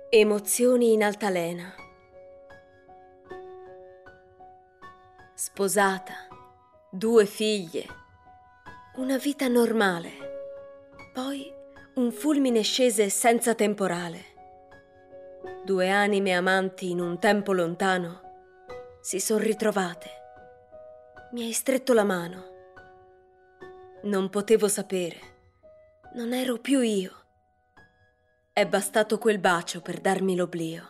Emozioni in altalena. Sposata, 2 figlie, una vita normale. Poi un fulmine scese senza temporale. 2 anime amanti in un tempo lontano si son ritrovate. Mi hai stretto la mano. Non potevo sapere. Non ero più io. È bastato quel bacio per darmi l'oblio.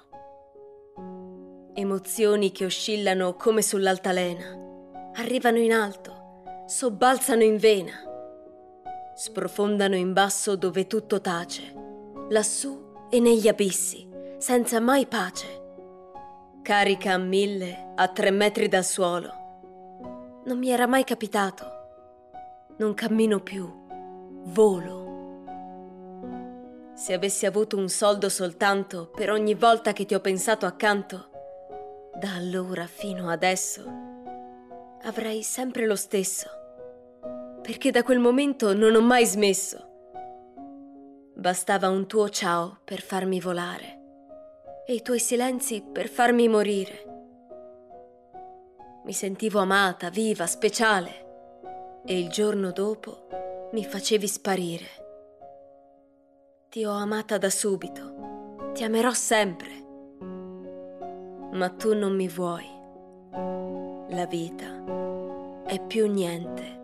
Emozioni che oscillano come sull'altalena, arrivano in alto, sobbalzano in vena, sprofondano in basso dove tutto tace, lassù e negli abissi, senza mai pace. Carica a 1000, a 3 metri dal suolo. Non mi era mai capitato. Non cammino più, volo. Se avessi avuto un soldo soltanto per ogni volta che ti ho pensato accanto, da allora fino adesso avrei sempre lo stesso, perché da quel momento non ho mai smesso. Bastava un tuo ciao per farmi volare e i tuoi silenzi per farmi morire. Mi sentivo amata, viva, speciale, e il giorno dopo mi facevi sparire. Ti ho amata da subito, ti amerò sempre, ma tu non mi vuoi. La vita è più niente.